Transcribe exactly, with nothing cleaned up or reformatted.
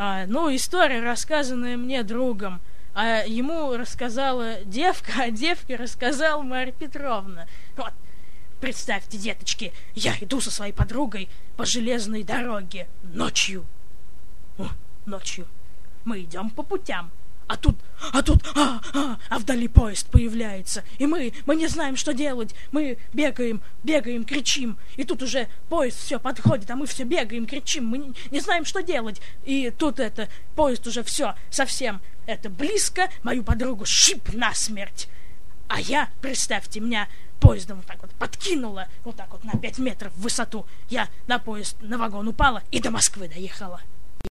А, ну, история, рассказанная мне другом. А ему рассказала девка, а девке рассказала Марья Петровна. Вот, представьте, деточки, я иду со своей подругой по железной дороге ночью. О, ночью. Мы идем по путям. А тут, а тут, а, а, а вдали поезд появляется. И мы, мы не знаем, что делать. Мы бегаем, бегаем, кричим. И тут уже поезд все подходит, а мы все бегаем, кричим. Мы не, не знаем, что делать. И тут это, поезд уже все совсем это близко. Мою подругу шип насмерть. А я, представьте, меня поездом вот так вот подкинуло, вот так вот на пять метров в высоту. Я на поезд, на вагон упала и до Москвы доехала.